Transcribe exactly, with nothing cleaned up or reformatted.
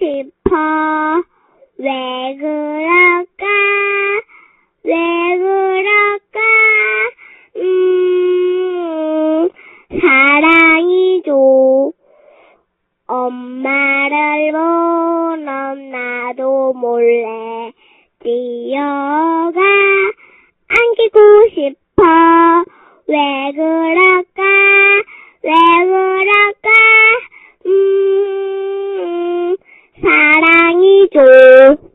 싶어. 왜 그럴까? 왜 그럴까? 음, 사랑이죠. 엄마를 보는 나도 몰래 뛰어가 안기고 싶어. 왜 그럴까? 왜 그럴까? 음, 사랑이죠.